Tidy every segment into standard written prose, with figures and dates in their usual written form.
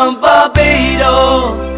from Barbados.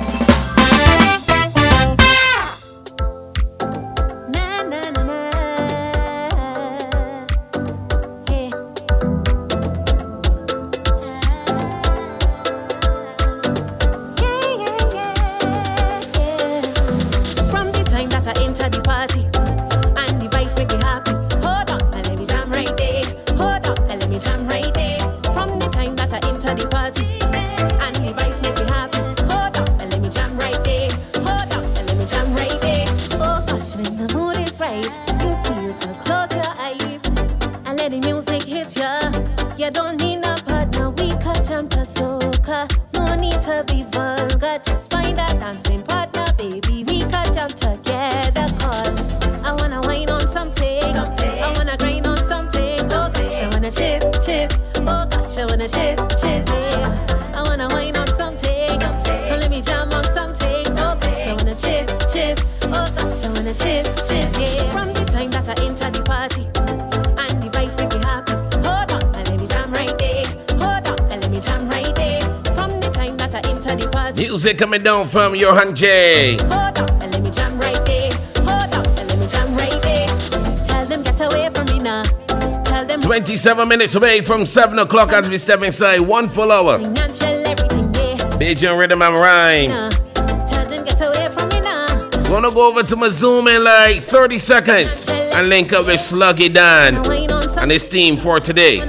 Music coming down from Johan J. Hold up and let me jam right there. Hold up and let me jam right there. Tell them get away from me now. Tell them 27 minutes away from 7 o'clock as we step inside 1 full hour. Bajan Rhythm and Rhymes. Tell them get away from me now. Gonna go over to my Zoom in like 30 seconds and link up with Sluggy Dan and his team for today.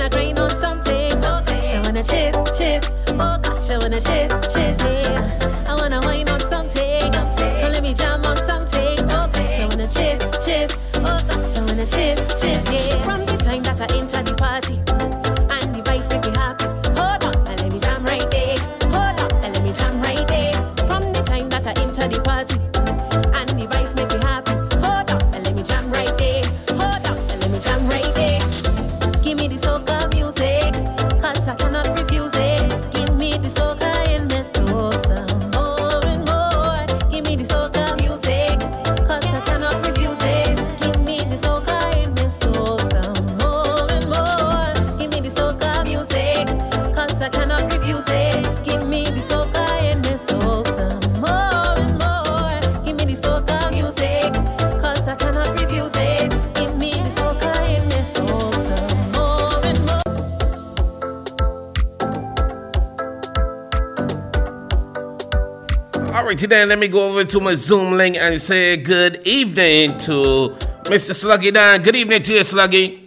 Today, let me go over to my Zoom link and say good evening to Mr. Sluggy Dan. Good evening to you, Sluggy.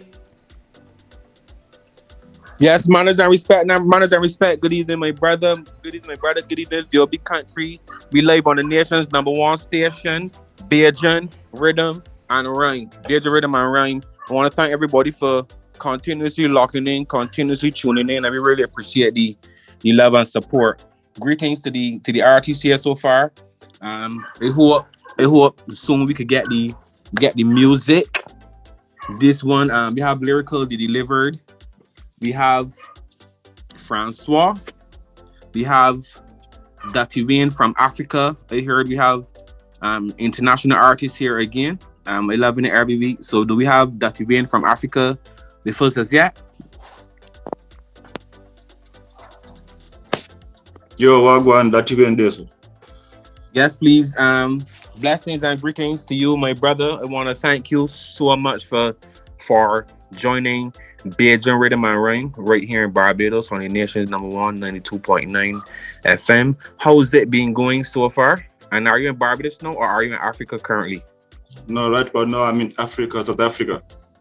Yes, manners and respect. Manners and respect. Good evening, my brother. Good evening, my brother. Good evening, your big country. We live on the nation's #1 station, Bajan Rhythm and Rhyme. Bajan Rhythm and Rhyme. I want to thank everybody for continuously locking in, continuously tuning in, and we really appreciate the love and support. Greetings to the artists here so far. I hope soon we could get the music. This one we have Lyrical the Delivered. We have Francois. We have Dati Wayne from Africa. I heard we have international artists here again. 11 every week. So do we have Dati Wayne from Africa with us as yet? Yo, Wagwan, Dati Wayne this. Yes, please. Blessings and greetings to you, my brother. I want to thank you so much for joining Bajan Rhythm and Rhyme right here in Barbados on the nation's #1 92.9 FM. How's it been going so far? And are you in Barbados now or are you in Africa currently? No, right about now I'm in Africa, South Africa.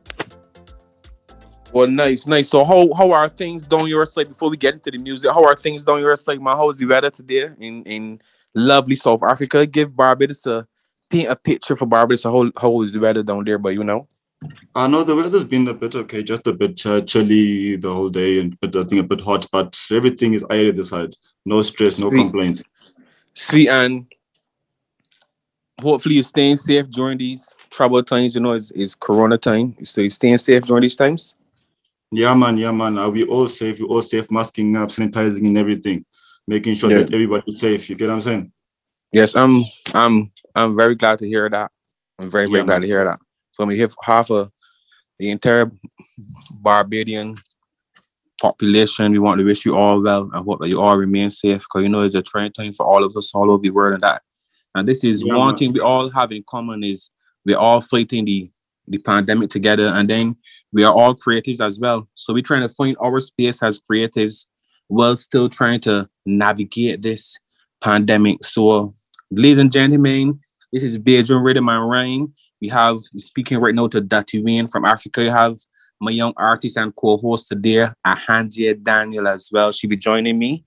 Well, nice. So how are things down your side before we get into the music? How are things down your side, man? How is the weather today in lovely South Africa? Give Barbados paint a picture for Barbados. How is the weather down there, but you know? No, the weather's been a bit okay, just a bit chilly the whole day and I think a bit hot, but everything is airy this side. No stress, no complaints. Sweet, and hopefully you're staying safe during these troubled times. You know, it's Corona time, so you're staying safe during these times. Yeah, man. We all safe, masking up, sanitizing and everything, making sure that everybody's safe. You get what I'm saying? Yes, I'm very glad to hear that. I'm very glad to hear that. So I'm here half of the entire Barbadian population. We want to wish you all well and hope that you all remain safe because you know it's a trying time for all of us all over the world and that. And this is Yeah, one man. thing we all have in common is we're all fighting the pandemic together, and then we are all creatives as well. So we're trying to find our space as creatives while still trying to navigate this pandemic. So, ladies and gentlemen, this is Bajan Rhythm and Rhyme. We have speaking right now to Dati Wayne from Africa. You have my young artist and co-host today, Ahanjia Daniel as well. She'll be joining me.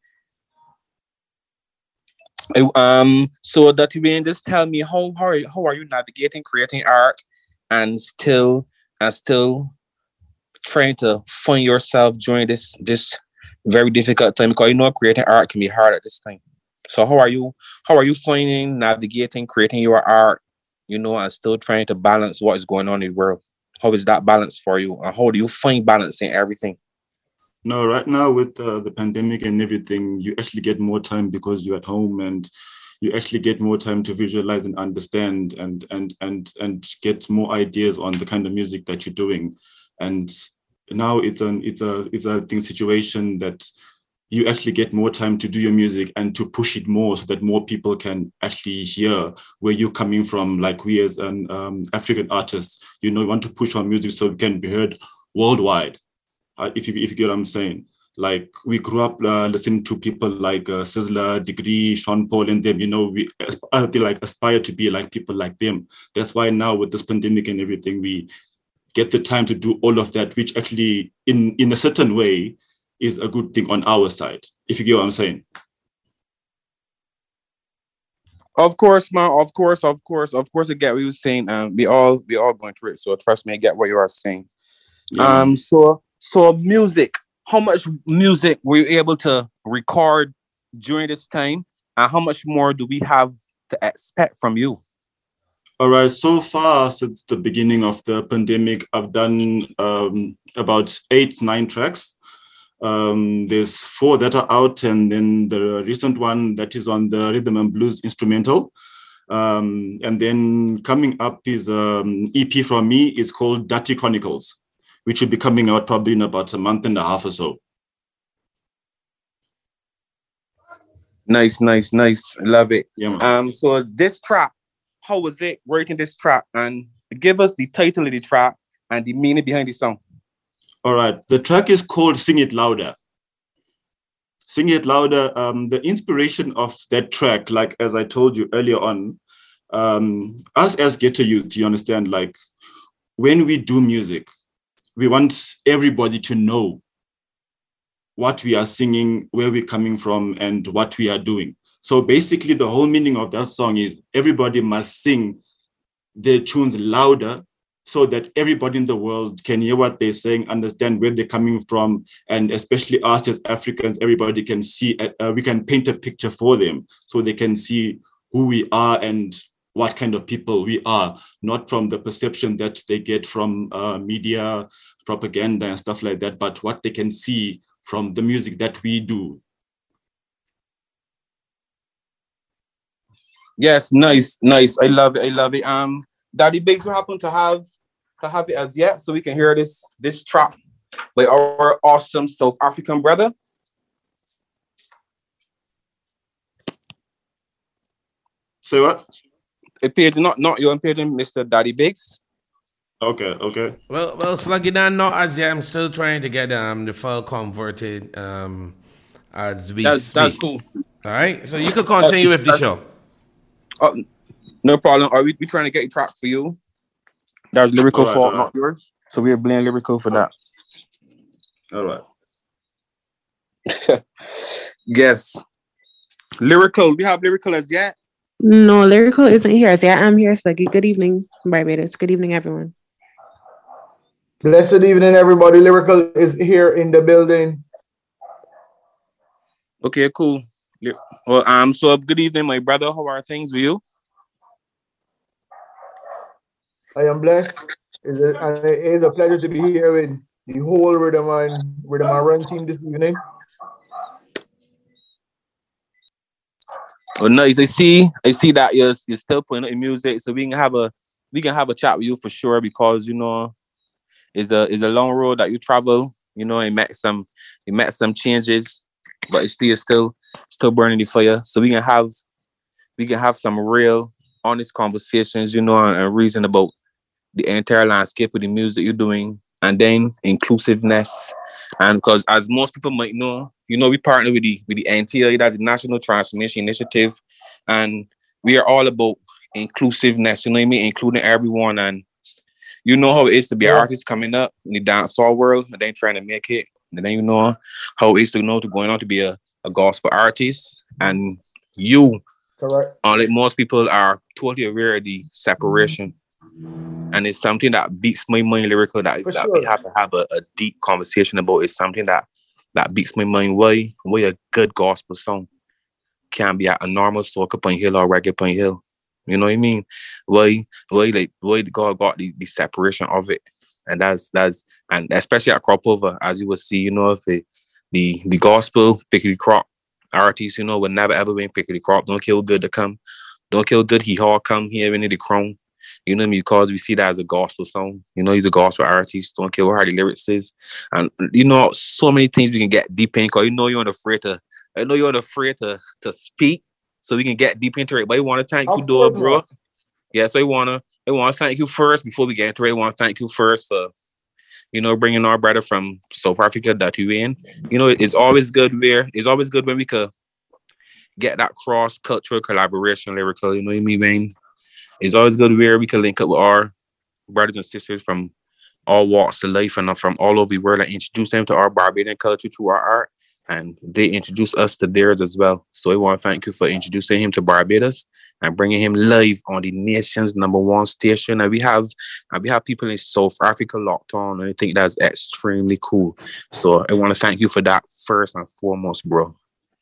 So Dati Wayne, just tell me how are you navigating creating art and still trying to find yourself during this very difficult time because you know creating art can be hard at this time. So how are you finding navigating creating your art, you know, and still trying to balance what is going on in the world? How is that balance for you? And how do you find balance in everything? No, right now with the pandemic and everything, you actually get more time because you're at home, and you actually get more time to visualize and understand and get more ideas on the kind of music that you're doing. And now it's a thing situation that you actually get more time to do your music and to push it more so that more people can actually hear where you're coming from. Like we as an African artist, you know, we want to push our music so we can be heard worldwide. If you get what I'm saying. Like we grew up listening to people like Sizzla, Degree, Sean Paul, and them. You know, they like aspire to be like people like them. That's why now with this pandemic and everything, we get the time to do all of that, which actually, in a certain way, is a good thing on our side. If you get what I'm saying. Of course, man. Of course. I get what you're saying. We all going through it. So trust me, I get what you are saying. Yeah, man. So music. How much music were you able to record during this time, and how much more do we have to expect from you? All right. So far, since the beginning of the pandemic, I've done about 8-9 tracks. There's 4 that are out, and then the recent one that is on the rhythm and blues instrumental. And then coming up is EP from me. It's called Dirty Chronicles, which will be coming out probably in about a month and a half or so. Nice. Love it. Yeah, man. So this track, how was it writing this track? And give us the title of the track and the meaning behind the song. All right. The track is called Sing It Louder. Sing It Louder. The inspiration of that track, like as I told you earlier on, us as ghetto youth, you understand, like when we do music, we want everybody to know what we are singing, where we're coming from, and what we are doing. So basically, the whole meaning of that song is everybody must sing their tunes louder so that everybody in the world can hear what they're saying, understand where they're coming from, and especially us as Africans, everybody can see, we can paint a picture for them so they can see who we are and what kind of people we are, not from the perception that they get from media, propaganda and stuff like that, but what they can see from the music that we do. Yes, nice. I love it. Daddy Biggs, we happen to have it as yet, so we can hear this track by our awesome South African brother. Say what? It page not your page, Mr. Daddy Biggs. Okay. Well, Sluggy Dan, not as yet. I'm still trying to get the file converted as we speak. That's cool. All right, so you can continue with the show. No problem. Are we trying to get a track for you? That's lyrical fault, all right. not yours. So we're playing lyrical for that. All right. Yes. Lyrical. We have lyrical as yet. No, lyrical isn't here as yet. I'm here, Sluggy. Good evening, Barbados. Good evening, everyone. Blessed evening, everybody. Lyrical is here in the building. Okay, cool. Well, so good evening, my brother. How are things with you? I am blessed. It is a pleasure to be here with the whole Rhythm and Run team this evening. Oh, nice. I see that you're still playing in music, so we can have a chat with you for sure because you know it's a long road that you travel You know, he met some changes, but it's still burning the fire. So we can have some real honest conversations, you know, and reason about the entire landscape of the music you're doing, and then inclusiveness. And because as most people might know, you know, we partner with the NTI, that's the National Transformation Initiative, and we are all about inclusiveness, you know what I mean, including everyone. And you know how it is to be an artist coming up in the dancehall world and then trying to make it. And then you know how it is to going on to be a gospel artist. And you, Correct. unlike most people, are totally aware of the separation. And it's something that beats my mind lyrical that we have to have a deep conversation about. It's something that beats my mind. Why a good gospel song can be at a normal soca pine hill or reggae pine hill. You know what I mean? Why God got the separation of it. And that's and especially at Crop Over, as you will see, you know, if the gospel pickety crop artists, you know, will never ever win pickety crop. Don't kill good to come. Don't kill good, he all come here in the crown. You know what I mean? Because we see that as a gospel song. You know, he's a gospel artist. Don't kill how the lyrics is. And you know, so many things we can get deep in, because you know you're not afraid to speak. So we can get deep into it. But I want to thank you, though, bro. Yeah, so I want to thank you first before we get into it. I want to thank you first for, you know, bringing our brother from South Africa that you in. You know, it's always good when we could get that cross-cultural collaboration lyrical, you know what I mean, man? It's always good where we can link up with our brothers and sisters from all walks of life and from all over the world and introduce them to our Barbadian culture through our art. And they introduce us to theirs as well. So I want to thank you for introducing him to Barbados and bringing him live on the nation's #1 station. And we have people in South Africa locked on, and I think that's extremely cool. So I want to thank you for that first and foremost, bro.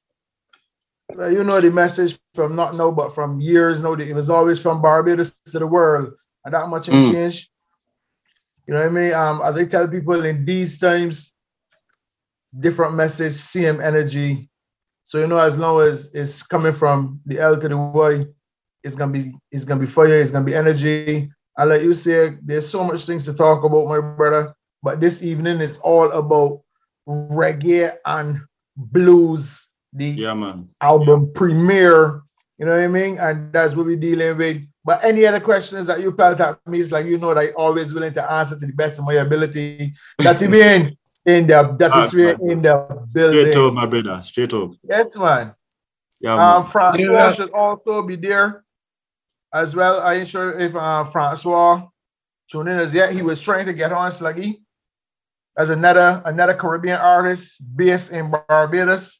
Well, you know the message from not now, but from years now. It was always from Barbados to the world, and that much ain't changed. You know what I mean? As I tell people in these times, different message, same energy. So you know, as long as it's coming from the L to the Y, it's gonna be fire, it's gonna be energy. And like you say, there's so much things to talk about, my brother. But this evening is all about reggae and blues. The album premiere, you know what I mean? And that's what we're dealing with. But any other questions that you felt at me, is like, you know, that I'm always willing to answer to the best of my ability. That you mean in the building. Straight up, my brother. Straight up. Yes, man. Yeah, man. Francois should also be there as well. I ain't sure if Francois tuned in as yet. He was trying to get on Sluggy as another Caribbean artist based in Barbados.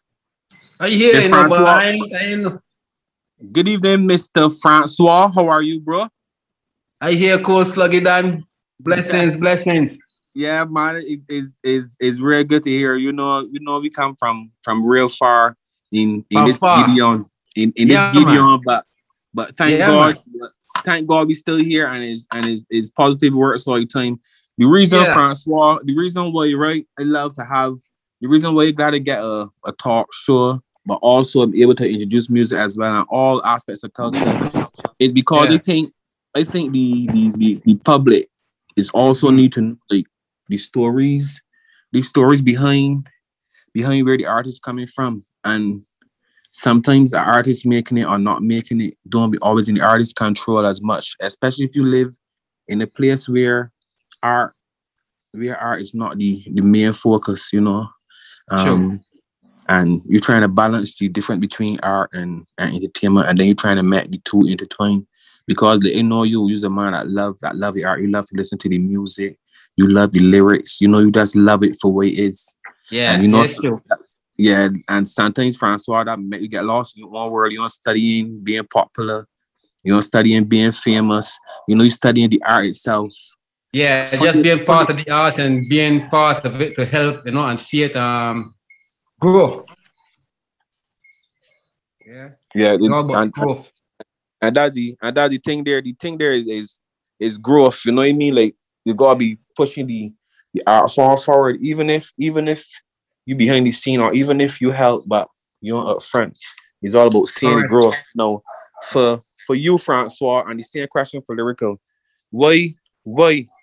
I hear you, but I ain't. Good evening, Mr. Francois. How are you, bro? I hear cool Sluggy Dan. Blessings. Yeah, man, it is real good to hear. You know, we come from real far in this Gideon, in this Gideon, but thank God, we still here and is positive works all the time. The reason, Francois, the reason why, right, I love to have the reason why you gotta get a talk show, but also be able to introduce music as well and all aspects of culture is because I think the public is also need to know, like, the stories behind where the artist coming from. And sometimes the artist making it or not making it don't be always in the artist's control as much, especially if you live in a place where art is not the main focus, you know. And you're trying to balance the difference between art and entertainment, and then you're trying to make the two intertwine. Because they know you're a man that love the art. You love to listen to the music. You love the lyrics. You know, you just love it for what it is. Yeah, and you know, true. Yeah, and sometimes, Francois, that make you get lost in your own world. You're studying being popular. You're studying being famous. You know, you're studying the art itself. Yeah, just being part of the art and being part of it to help, you know, and see it grow. Yeah, growth. And that's the thing there. The thing there is growth. You know what I mean? Like, you gotta be pushing the art forward, even if you behind the scene or even if you help, but you're up front. It's all about seeing the growth. Now, for you, Francois, and the same question for Lyrical, why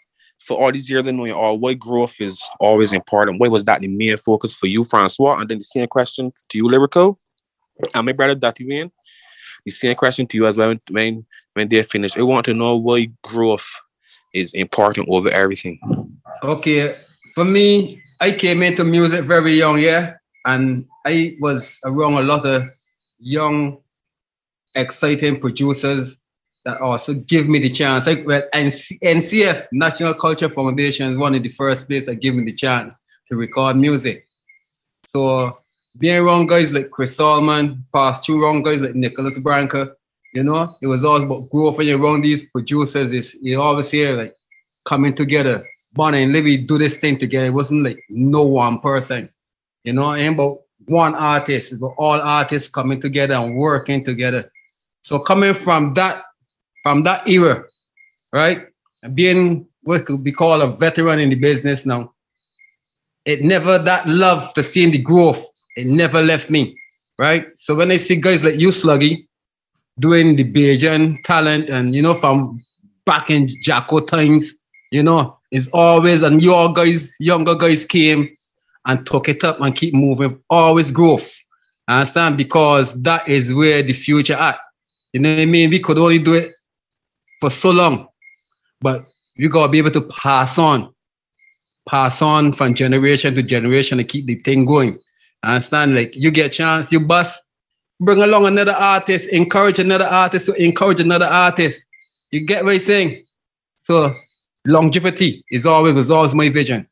for all these years, I know all why growth is always important. Why was that the main focus for you, Francois? And then the same question to you, Lyrical, and my brother Dati Wayne. The same question to you as well when they're finished. I want to know why growth is important over everything. Okay, for me, I came into music very young, yeah, and I was around a lot of young, exciting producers that also give me the chance. Like, well, NCF, National Culture Foundation, is one of the first place that gave me the chance to record music. So being around guys like Chris Solomon, passed through around guys like Nicholas Branca, you know, it was always about growth. When you're around these producers, you always hear like coming together. Bonnie and Libby do this thing together. It wasn't like no one person, you know, it ain't about one artist. It's about all artists coming together and working together. So coming from that era, right, being what could be called a veteran in the business now, it never, that love to seeing the growth, it never left me, right? So when I see guys like you, Sluggy, doing the Bajan talent, and, you know, from back in Jacko times, you know, it's always, and your guys, younger guys came and took it up and keep moving, always growth, understand? Because that is where the future at. You know what I mean? We could only do it for so long, but we gotta be able to pass on from generation to generation to keep the thing going. Understand? Like, you get a chance, you bust, bring along another artist, encourage another artist to encourage another artist. You get what I'm saying? So longevity was always my vision.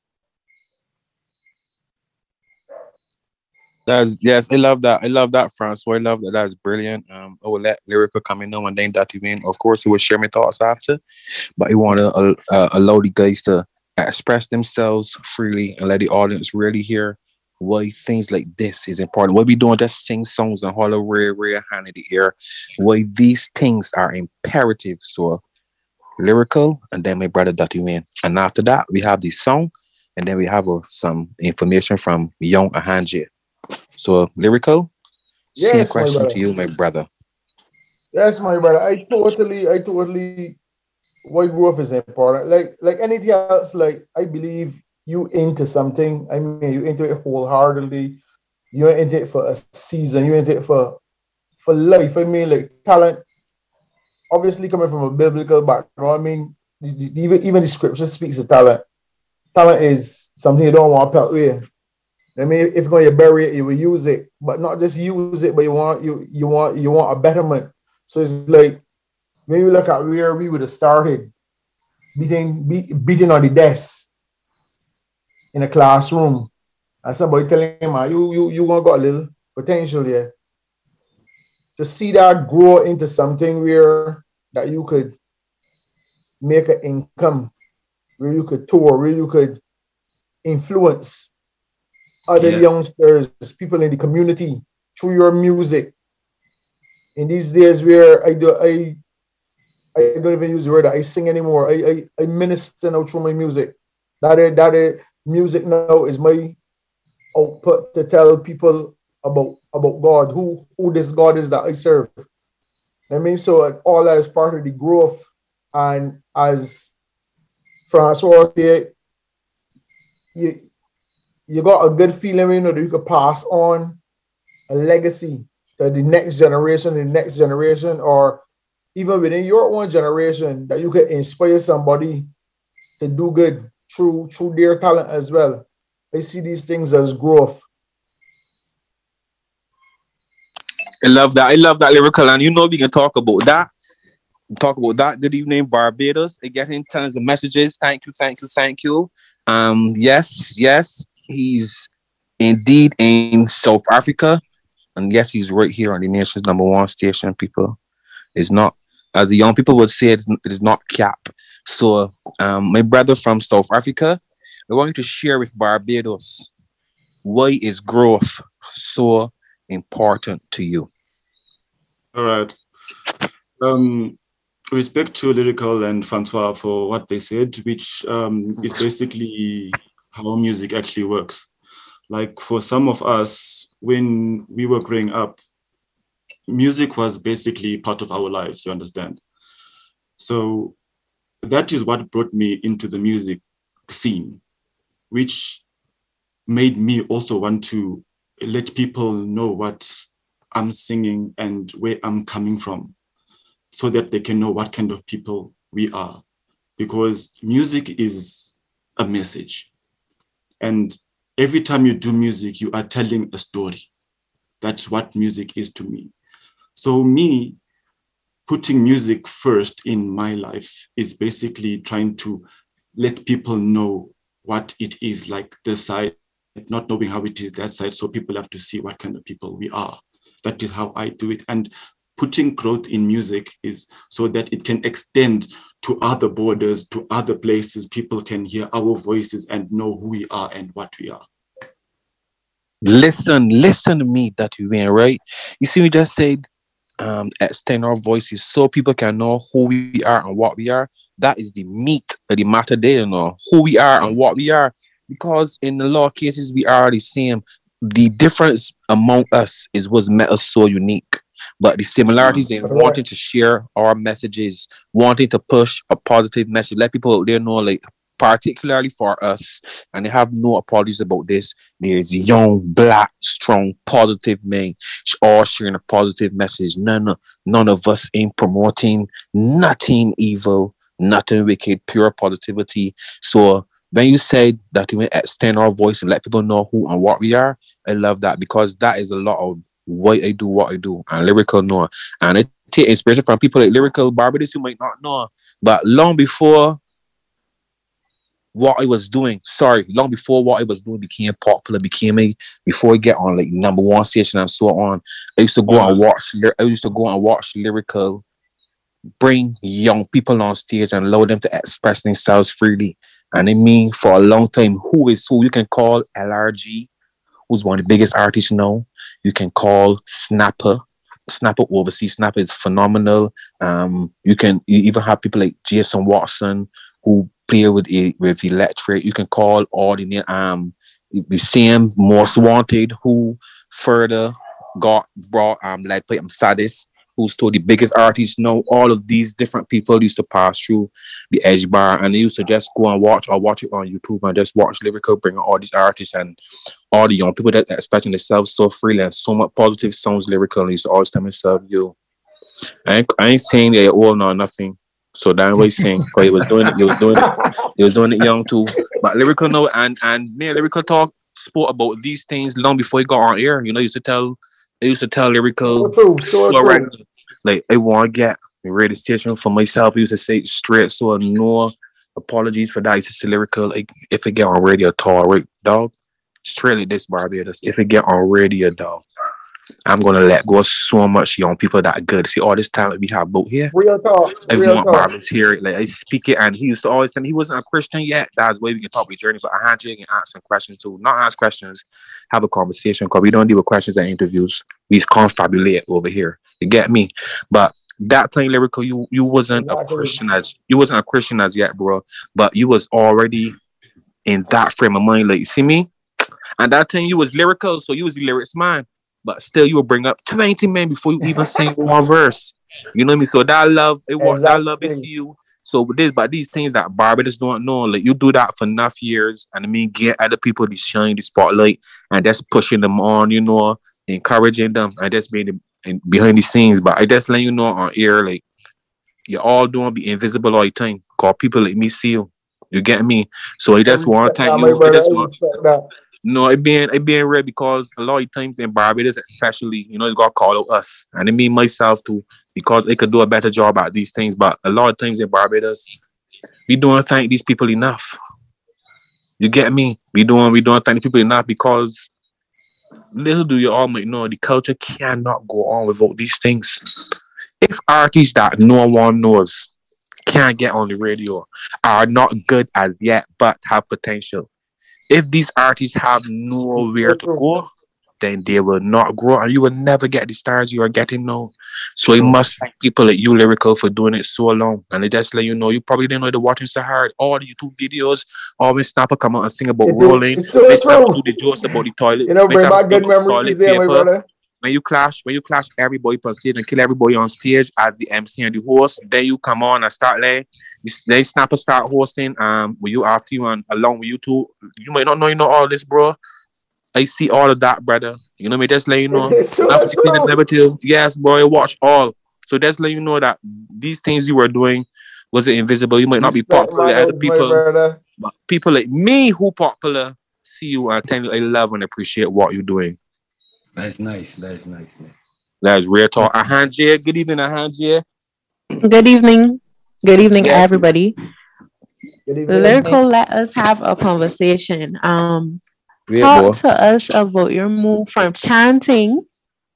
Yes, I love that. I love that, Francois. I love that. That's brilliant. I will let Lyrical come in now and then that even, of course, he will share my thoughts after. But I want to allow the guys to express themselves freely and let the audience really hear why things like this is important. Why we don't just sing songs and holler rare hand in the air. Why these things are imperative. So Lyrical and then my brother Dati Wayne. And after that, we have the song and then we have some information from Young Ahanje. So Lyrical, same question to you, my brother. Yes, my brother. I totally why growth is important. Like anything else, like I believe you into something. I mean, you into it wholeheartedly. You're into it for a season, you're into it for life. I mean, like talent, obviously coming from a biblical background, I mean, even the scripture speaks of talent. Talent is something you don't want to pelt with. I mean, if you're going to bury it, you will use it, but not just use it, but you want a betterment. So it's like, when you look at where we would have started, beating on the desk in a classroom, and somebody telling him, you want to got a little potential here. To see that grow into something where that you could make an income, where you could tour, where you could influence other youngsters, people in the community through your music. In these days where I don't even use the word I sing anymore. I minister now through my music. That music now is my output to tell people about God, who this God is that I serve. I mean, so all that is part of the growth. And as Francois said, you got a good feeling, you know, that you could pass on a legacy to the next generation, or even within your own generation, that you could inspire somebody to do good through their talent as well. I see these things as growth. I love that, Lyrical. And you know, we can talk about that. Good evening, Barbados. I get in tons of messages. Thank you. Yes, he's indeed in South Africa. And yes, he's right here on the nation's #1 station, people. It's not, as the young people would say, it is not cap. So my brother from South Africa, I want you to share with Barbados, why is growth so important to you? All right. Respect to Lyrical and Francois for what they said, which is basically how music actually works. Like for some of us, when we were growing up, music was basically part of our lives, you understand? So that is what brought me into the music scene, which made me also want to let people know what I'm singing and where I'm coming from, so that they can know what kind of people we are. Because music is a message. And every time you do music, you are telling a story. That's what music is to me. So me putting music first in my life is basically trying to let people know what it is like this side, not knowing how it is that side. So people have to see what kind of people we are. That is how I do it. And putting growth in music is so that it can extend to other borders, to other places. People can hear our voices and know who we are and what we are. Listen to me that you mean, right? You see, we just said extend our voices so people can know who we are and what we are. That is the meat of the matter there, you know, who we are and what we are. Because in a lot of cases, we are the same. The difference among us is what's made us so unique. But the similarities in wanting to share our messages, wanting to push a positive message, let people out there know, like, particularly for us, and they have no apologies about this, there's a young, black, strong, positive man, all sharing a positive message. None of us ain't promoting nothing evil, nothing wicked, pure positivity. So when you said that we extend our voice and let people know who and what we are, I love that, because that is a lot of why I do what I do, and Lyrical know. And it take inspiration from people like Lyrical Barbados who might not know. But long before what I was doing became popular, before I get on like number one station and so on, I used to go and watch Lyrical bring young people on stage and allow them to express themselves freely. And I mean, for a long time, who you can call LRG, who's one of the biggest artists now. You can call Snapper overseas. Snapper is phenomenal. You even have people like Jason Watson who play with Electric. You can call all the same Most Wanted who further got brought like Sadis, who's still the biggest artist now. All of these different people used to pass through the Edge Bar, and they used to just go and watch it on YouTube and just watch Lyrical bring all these artists and all the young people that are expressing themselves so freely and so much positive sounds. Lyrical, and used to always tell myself, yo, I ain't saying they're all or nothing. So that's what he's saying. Because he was doing it young too. But Lyrical know, and me and Lyrical spoke about these things long before he got on air. You know, I used to tell Lyrical like, I want to get a radio station for myself. He used to say it straight, so no apologies for that. He used to say Lyrical, like, if it get on radio at all, right, dog? Straight like this, Barbados. If it get on radio, dog, I'm gonna let go so much young people that are good. See all this talent we have out here. Real talk. Everyone Barbados hear it. Like, I speak it, and he used to always tell me he wasn't a Christian yet. That's why we can talk about journey. But I had you can ask some questions too. Not ask questions, have a conversation, because we don't deal with questions and interviews. We confabulate over here. You get me? But that time, Lyrical, you wasn't a Christian as yet, bro. But you was already in that frame of mind. Like, you see me? And that time you was Lyrical, so you was the lyrics man. But still, you will bring up 20 men before you even sing one verse. You know what I mean? So that love, that love is you. So with these things that Barbados don't know, like, you do that for enough years, and I mean, get other people to shine the spotlight and just pushing them on, you know, encouraging them, and just being behind the scenes. But I just let you know on air, like, you're all doing be invisible all the time, cause people like me see you. You get me? So I just want to thank you. No, it being real, because a lot of times in Barbados, especially, you know, you got called out us, and I mean myself too, because they could do a better job at these things. But a lot of times in Barbados, we don't thank these people enough. You get me? We don't thank the people enough, because little do you all might know, the culture cannot go on without these things. If artists that no one knows can't get on the radio, are not good as yet, but have potential, if these artists have nowhere to go, then they will not grow, and you will never get the stars you are getting now. So you must thank people like you, Lyrical, for doing it so long. And they just let you know, you probably didn't know they're watching so hard. All the YouTube videos, always Snapper come out and sing about rolling. They Snapper do the jokes about the toilet. You know, bring back good memories there, my brother. when you clash everybody on stage and kill everybody on stage as the MC and the host, then you come on and start like then Snapper start hosting with you after you and along with you two. You might not know all this, bro. I see all of that, brother. You know me, just let you know. Never tell. Yes, boy, watch all. So that's let you know that these things you were doing wasn't invisible. You might not be popular like other people, but people like me who popular see you and tell you I love and appreciate what you're doing. That's nice. That's real talk. Ahanjia, good evening, Ahanjia. Good evening. Good evening, Yes. everybody. Good evening. Lyrical, let us have a conversation. Yeah, Talk boy. to us about your move from chanting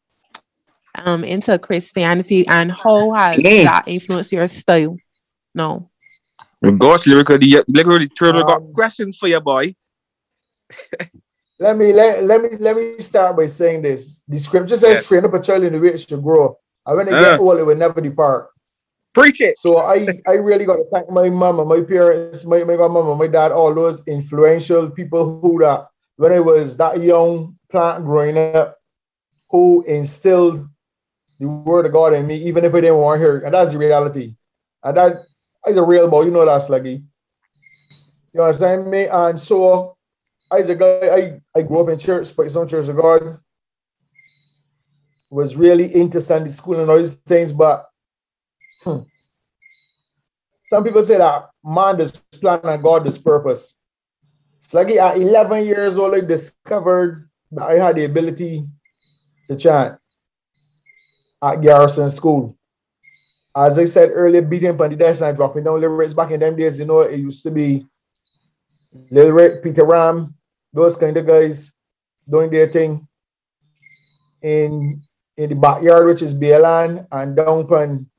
into Christianity and how has that influenced your style? No. Gosh, lyrical, the turtle got questions for you, boy. Let me start by saying this. The scripture says, train up a child in the way it should grow. And when they get old, it will never depart. Preach it. So I really got to thank my mama, my parents, my grandmama, my dad, all those influential people who that when I was that young plant growing up, who instilled the word of God in me, even if I didn't want to hear it. And that's the reality. And that is a real boy, you know that, Sluggy. You understand me? And so as a guy, I grew up in church, Pakistan Church of God, was really into Sunday school and all these things, but some people say that man does plan and God does purpose. Sluggy, at 11 years old, I discovered that I had the ability to chant at Garrison School. As I said earlier, beating up on the desk and dropping down lyrics back in them days, it used to be Lil Rick, Peter Ram, those kind of guys doing their thing in the backyard, which is Bayland, and down upon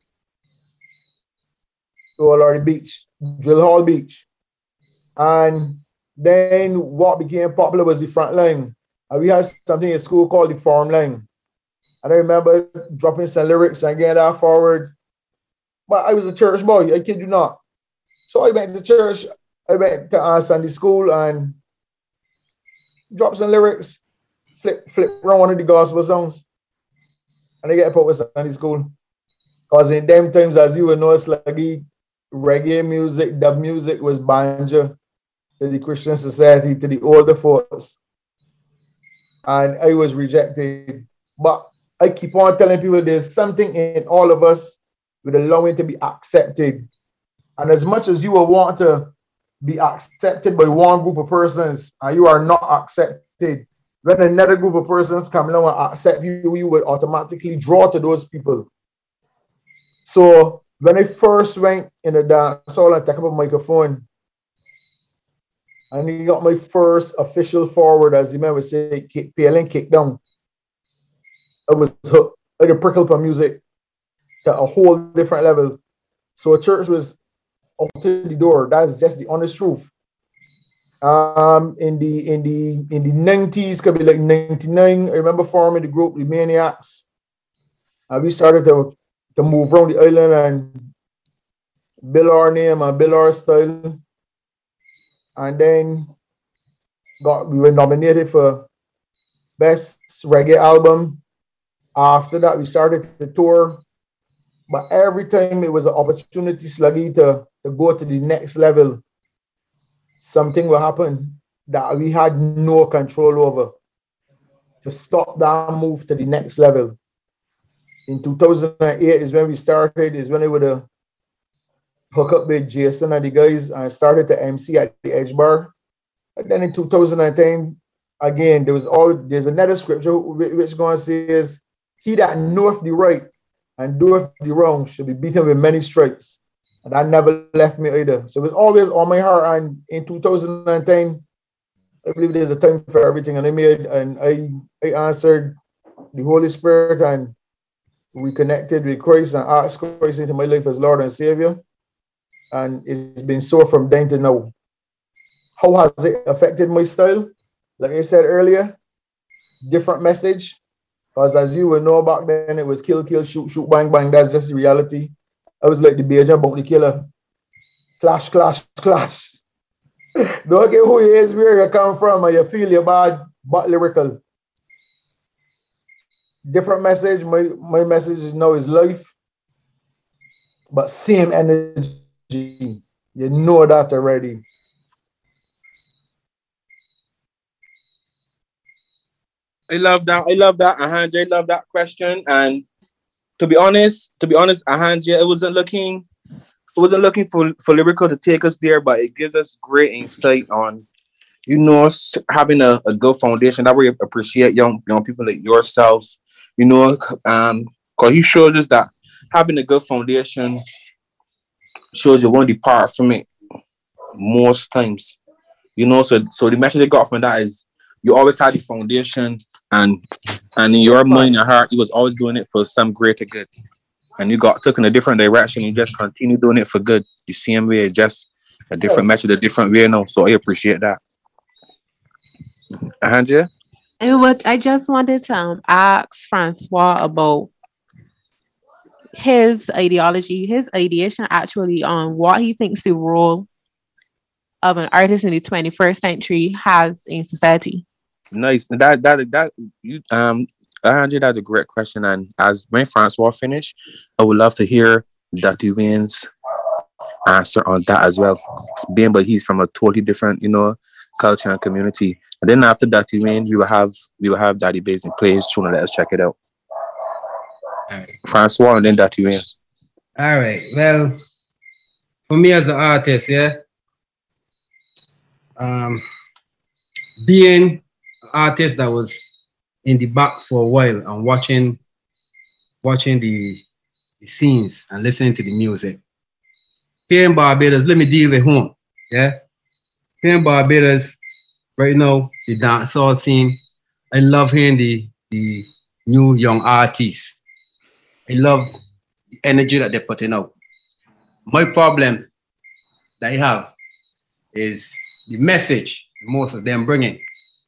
Lordy Beach, Drill Hall Beach. And then what became popular was the front line. And we had something in school called the form line. And I remember dropping some lyrics and getting that forward. But I was a church boy, I kid you not. So I went to church, I went to Sunday school and dropped some lyrics, flip around one of the gospel songs. And I get put with Sunday school. Because in them times, as you would know, Sluggy, reggae music, dub music was banjo to the Christian society, to the older folks. And I was rejected. But I keep on telling people there's something in all of us with allowing to be accepted. And as much as you will want to be accepted by one group of persons and you are not accepted, when another group of persons come along and accept you, you would automatically draw to those people. So when I first went in the dance hall and took up a microphone, and he got my first official forward, as the man would say, peeling, kick down. I was hooked. I had a prickle up on music to a whole different level. So a church was up to the door. That's just the honest truth. In the 90s, could be like 99, I remember forming the group, the Maniacs. We started to move around the island and build our name and build our style. And then we were nominated for Best Reggae Album. After that, we started the tour. But every time it was an opportunity, Sluggy, to go to the next level, something will happen that we had no control over to stop that move to the next level. In 2008 is when we started, is when I would hook up with Jason and the guys and started to MC at the Edge Bar. And then in 2010, again, there's another scripture which going to say is, he that knoweth the right and doeth the wrong should be beaten with many stripes. And that never left me either. So it was always on my heart. And in 2010, I believe there's a time for everything. And I answered the Holy Spirit and we connected with Christ and asked Christ into my life as Lord and Savior. And it's been so from then to now. How has it affected my style? Like I said earlier, different message. Because as you will know back then, it was kill, kill, shoot, shoot, bang, bang. That's just the reality. I was like the Bajan Bounty Killer. Clash, clash, clash. Don't care who you is, where you come from, and you feel you're bad, but lyrical. different message. My message is now is life, but same energy. You know that already. I love that. Ahanja, I love that question. And to be honest, Ahanja, it wasn't looking for lyrical to take us there, but it gives us great insight on, having a good foundation. That we appreciate young people like yourself, because he showed us that having a good foundation shows you won't depart from it most times. So the message I got from that is you always had the foundation, and in your mind and heart, you was always doing it for some greater good. And you took in a different direction. You just continue doing it for good. The same way, just a different message, a different way now. So I appreciate that. Ahanja? And what I just wanted to ask Francois about his ideology, his ideation actually on what he thinks the role of an artist in the 21st century has in society. Nice. That you Ahanja, that's a great question. And when Francois finish, I would love to hear Dr. Wayne's answer on that as well. But he's from a totally different, culture and community. And then after Dr. Wayne, we will have Daddy Basin play his tune and let us check it out. All right. Francois and then Dr. Wayne. All right. Well, for me as an artist, being an artist that was in the back for a while and watching the scenes and listening to the music. Here in Barbados, let me deal with home. Here in Barbados, right now, the dancehall scene, I love hearing the new young artists. I love the energy that they're putting out. My problem that I have is the message most of them bringing.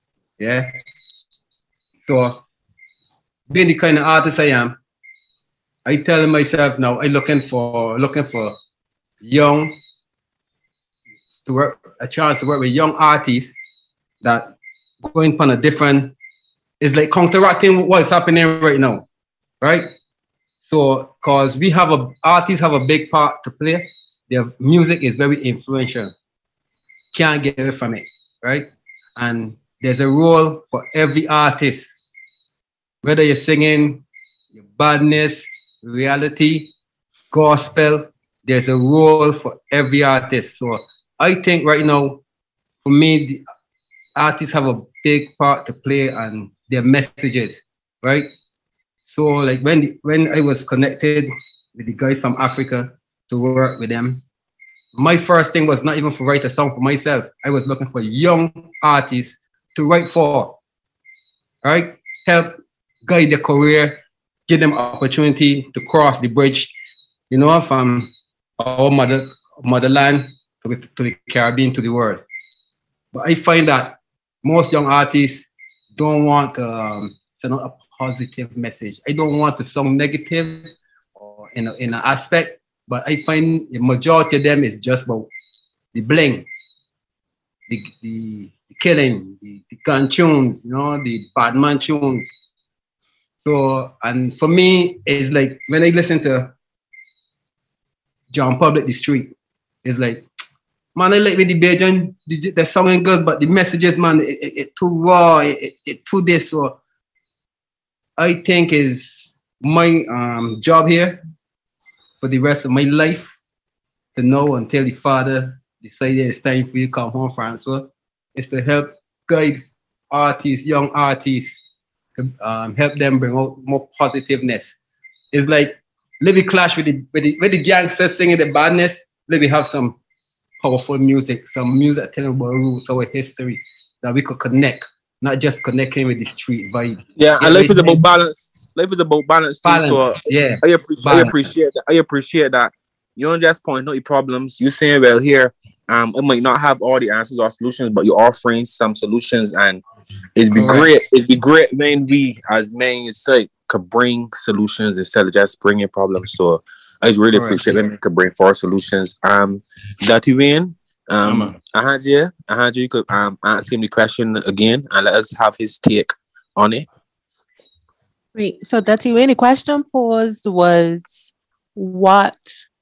So, being the kind of artist I am, I tell myself now, I'm looking for young, to work, a chance to work with young artists that going upon a different, it's like counteracting what's happening right now, right? So, because artists have a big part to play, their music is very influential. Can't get away from it, right? And there's a role for every artist. Whether you're singing, your badness, reality, gospel, there's a role for every artist. So I think right now, for me, the artists have a big part to play on their messages, right? So like when I was connected with the guys from Africa to work with them, my first thing was not even to write a song for myself. I was looking for young artists to write for, right? Help guide their career, give them opportunity to cross the bridge, from our motherland to the Caribbean, to the world. But I find that most young artists don't want to send out a positive message. I don't want to sound negative or in an aspect, but I find the majority of them is just about the bling, the killing, the gun tunes, the bad man tunes. So, and for me, it's like when I listen to John Public, The Street, it's like, man, I like with the Bajan, the song is good, but the messages, man, it too raw, it too this. So I think is my job here for the rest of my life to know until the father decided it's time for you to come home, Francois, is to help guide artists, young artists, to help them bring out more positiveness. It's like, let me clash with the gangsters singing the badness. Let me have some powerful music, some music telling about roots, our history, that we could connect, not just connecting with the street vibe. Yeah, and life is about balance. Life is about balance too. So yeah, I appreciate that. I appreciate that. You don't just point out your problems. You're saying, well, here, it might not have all the answers or solutions, but you're offering some solutions, and it'd be great. It'd be great when we, as men, could bring solutions instead of just bringing problems. So I just really appreciate when we could bring forward solutions. Dati Wayne, Ahanja, you could ask him the question again and let us have his take on it. Wait, so that's when the question posed was what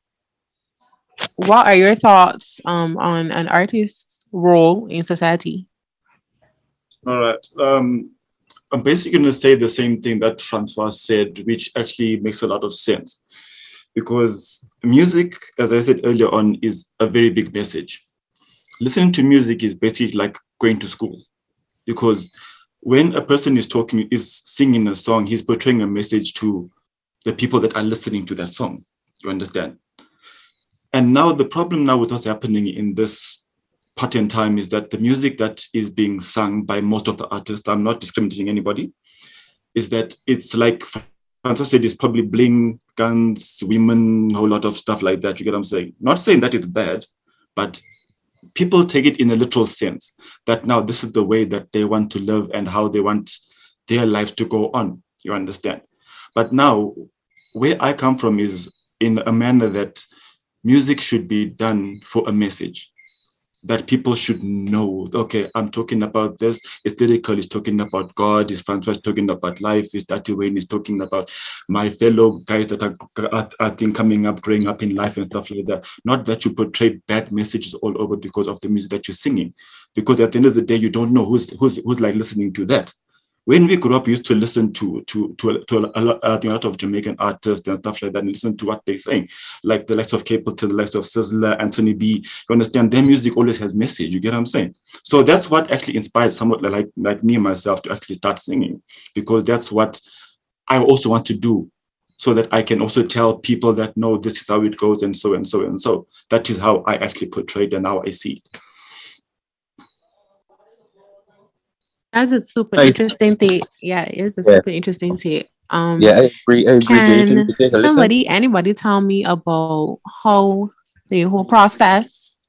are your thoughts on an artist's role in society? All right. I'm basically going to say the same thing that Francois said, which actually makes a lot of sense. Because music, as I said earlier on, is a very big message. Listening to music is basically like going to school. Because when a person is singing a song, he's portraying a message to the people that are listening to that song. You understand? And now the problem now with what's happening in this part in time is that the music that is being sung by most of the artists, I'm not discriminating anybody, is that it's like Francois said, it's probably bling, guns, women, a whole lot of stuff like that. You get what I'm saying? Not saying that it's bad, but people take it in a literal sense that now this is the way that they want to live and how they want their life to go on. You understand? But now, where I come from is in a manner that music should be done for a message. That people should know, okay, I'm talking about this. It's lyrical, it's talking about God, it's Francois talking about life, it's Tati Wayne is talking about my fellow guys that are coming up, growing up in life and stuff like that. Not that you portray bad messages all over because of the music that you're singing. Because at the end of the day, you don't know who's like listening to that. When we grew up, we used to listen to a lot of Jamaican artists and stuff like that, and listen to what they're saying, like the likes of Capleton, the likes of Sizzler, Anthony B. You understand? Their music always has message. You get what I'm saying? So that's what actually inspired somewhat like me and myself to actually start singing, because that's what I also want to do, so that I can also tell people that no, this is how it goes, and so and so and so. That is how I actually portray it and how I see it. That's a super Nice. interesting thing. Yeah, it is a Yeah. super interesting take. Yeah, I agree. Can Take a listen. anybody tell me about how the whole process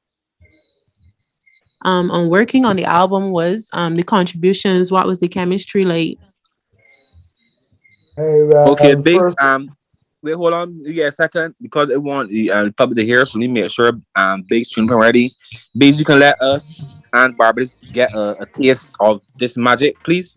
on working on the album was, the contributions, what was the chemistry like? Hey, Okay, Biggs. first, Wait, hold on. You get a second because it want the public to hear. So we make sure Biggs tune ready. Biggs, you can let us and Barbados get a taste of this magic, please.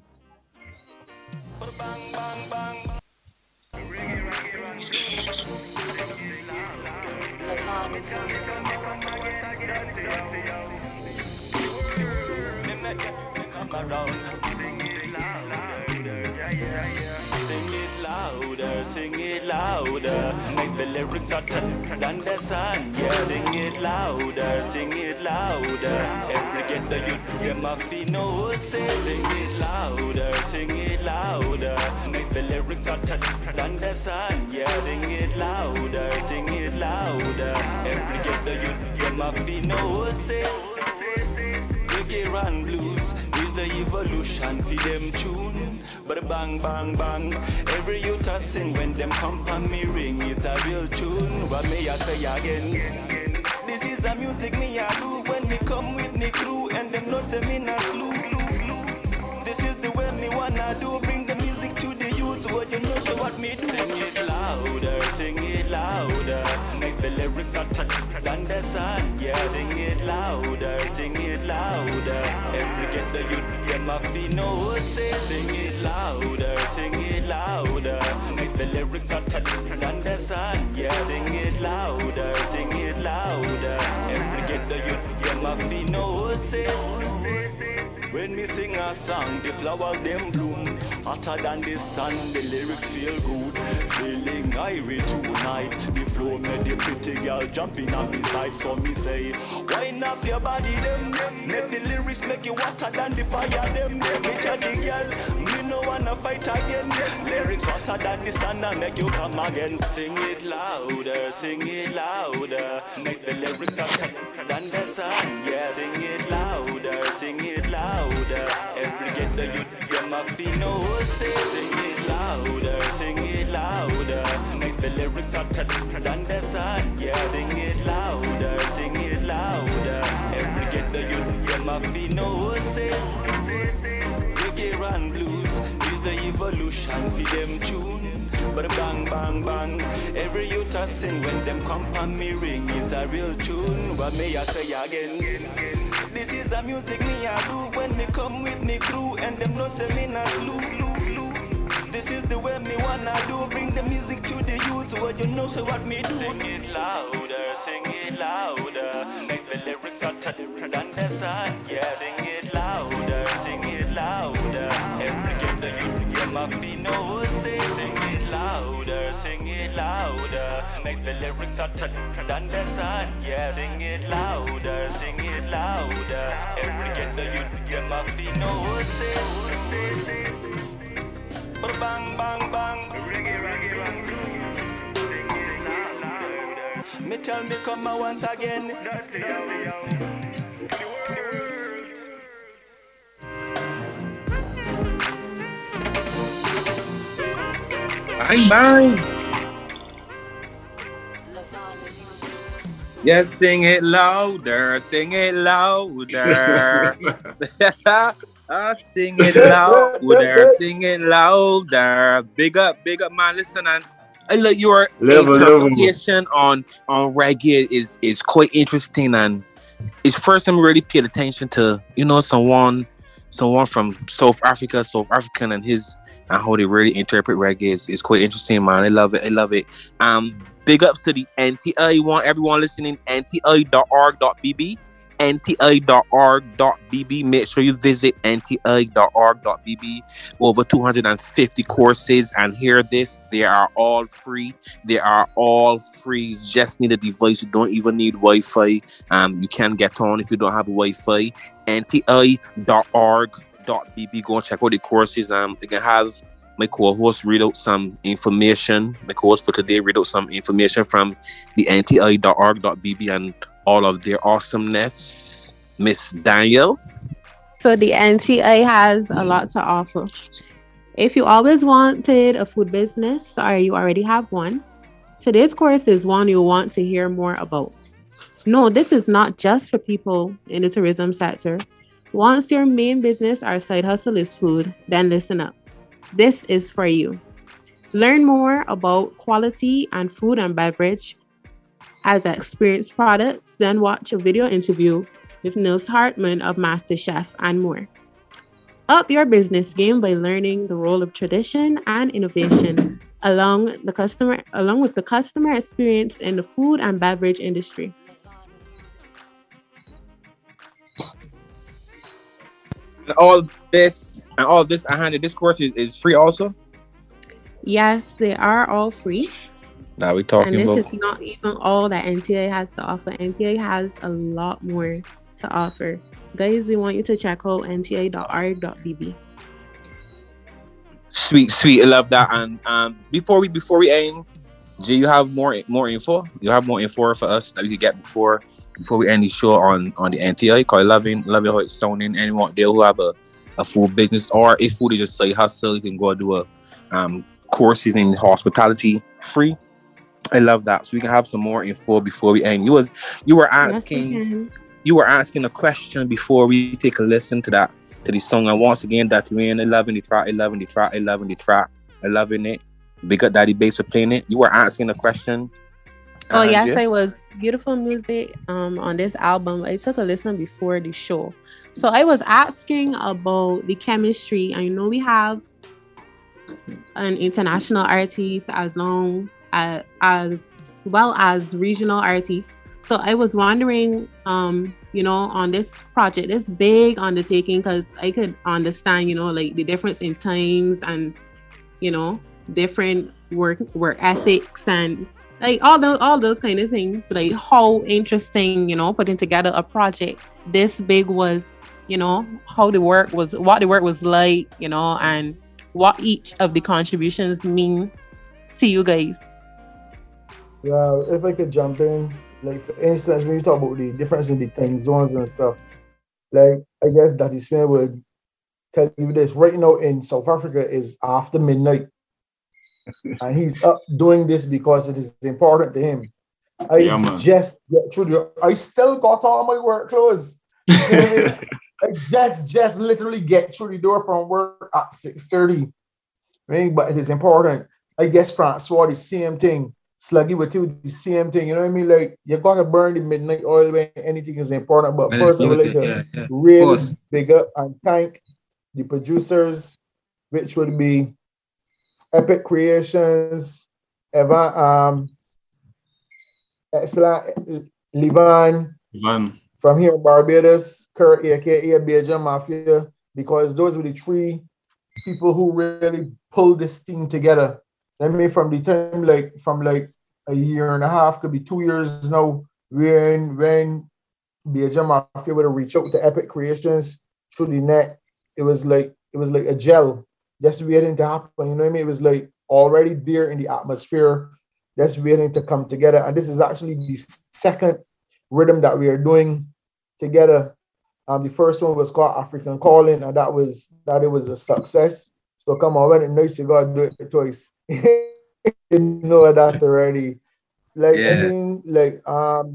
Sing it louder, make the lyrics hotter than the sun. Yeah, sing it louder, sing it louder. Every get the youth, them a fi know say. Sing it louder, make the lyrics hotter than the sun. Yeah, sing it louder, sing it louder. Every get the youth, them a fi know say. Reggae and blues is the evolution for them tune. But bang, bang, bang. Every youth a sing when them come on me ring. It's a real tune. What may I say again? This is a music me a do when me come with me crew. And them no say me na slew. This is the way me wanna do. Bring the music to the youth. So what you know, so what me do. Sing it louder. Make the lyrics hotter than the sun. Yeah, sing it louder, sing it louder. Every get the youth, them a fi know say. Sing it louder. Make the lyrics hotter than the sun. Yeah, sing it louder, sing it louder. Every get the youth, them a fi know say. When me sing a song, the flowers them bloom. Hotter than the sun, the lyrics feel good. Feeling irie tonight. The flow made the pretty girl jumping on me side. So me say, wind up your body them. Make the lyrics make you hotter than the fire them. Me tell the girl, me no wanna fight again. Lyrics hotter than the sun and make you come again. Sing it louder, sing it louder. Make the lyrics hotter than the sun. Yeah, sing it louder, sing it louder. Every get the youth, them a fi know say. Sing it louder. Make the lyrics hotter than the sun. Yeah, sing it louder. Every get the youth, them a fi know say. Reggae and blues is the evolution for them tune. But bang, bang, bang. Every youth a sing when them come on me ring. It's a real tune. What may I say again? This is a music me a do when me come with me crew. And them no say me na slew. This this is the way me wanna do. Bring the music to the youth, so what you know, so what me do. Sing it louder, sing it louder. Make the lyrics hotter than the sun, yeah. Sing it louder, sing it louder. Every game the youth, yeah, my feet know say. Sing it louder, sing it louder. Make the lyrics hotter than the sun, yeah. Sing it louder, sing it louder. Every game the youth, yeah, my feet know say. Bang, bang, bang. Me tell me come once again. Bang bang. Yes, sing it louder, sing it louder. Sing it louder, sing it louder. Big up, man. Listen, and I like your interpretation on reggae is quite interesting, and it's first time I really paid attention to, you know, someone from South African and how they really interpret reggae is quite interesting, man. I love it. Big ups to the NTI. Want everyone listening, nti.org.bb. nti.org.bb. Make sure you visit nti.org.bb. Over 250 courses, and hear this, they are all free. You just need a device. You don't even need Wi-Fi. You can get on if you don't have Wi-Fi. nti.org.bb. Go and check out the courses. They can have my co-host read out some information. My co-host for today read out some information from the nti.org.bb and all of their awesomeness. Miss Daniel. So the NTI has a lot to offer. If you always wanted a food business or you already have one, today's course is one you want to hear more about. No, this is not just for people in the tourism sector. Once your main business or side hustle is food, then listen up. This is for you. Learn more about quality and food and beverage as experienced products, then watch a video interview with Nils Hartman of MasterChef and more. Up your business game by learning the role of tradition and innovation along with the customer experience in the food and beverage industry. All this, this course is free also? Yes, they are all free. Now we talking about. And this is not even all that NTA has to offer. NTA has a lot more to offer. Guys, we want you to check out nta.org.bb. Sweet. I love that. And before we end, Jay, you have more info? You have more info for us that we could get before we end the show on the NTA? Because I love how it's sounding. Anyone there who have a food business, or if food is just side hustle, you can go do a courses in hospitality free. I love that. So we can have some more info before we end. You were asking a question before we take a listen to the song. And once again, that we're in 11 the track. I loving it. Big up Daddy Bass for playing it. You were asking a question. Oh yes, it was beautiful music on this album. I took a listen before the show. So I was asking about the chemistry. I know we have an international artist as well as regional artists. So I was wondering, on this project, this big undertaking, because I could understand, like the difference in times and, different work ethics and like all those kind of things, like how interesting, putting together a project this big was, what the work was like, and what each of the contributions mean to you guys. Yeah, if I could jump in, like for instance, when you talk about the difference in the time zones and stuff, like I guess Daddy Smith would tell you this. Right now in South Africa is after midnight. And he's up doing this because it is important to him. I still got all my work clothes. I just literally get through the door from work at 6:30. But it is important. I guess Francois, the same thing. Sluggy with you, the same thing. You know what I mean? Like, you gotta burn the midnight oil when anything is important. But first, I would like to really big up and thank the producers, which would be Epic Creations, Evan, Levan from here in Barbados, Kurt, aka Bajan Mafia, because those were the three people who really pulled this team together. I mean, from the time, from a year and a half, could be 2 years now, when Bajan Mafia would reach out to Epic Creations through the net, it was like a gel just waiting to happen. You know what I mean? It was like already there in the atmosphere, just waiting to come together. And this is actually the second rhythm that we are doing together. The first one was called African Calling, and that was a success. So come on, when it nice you gotta do it twice. You know that already. Like, yeah. I mean, like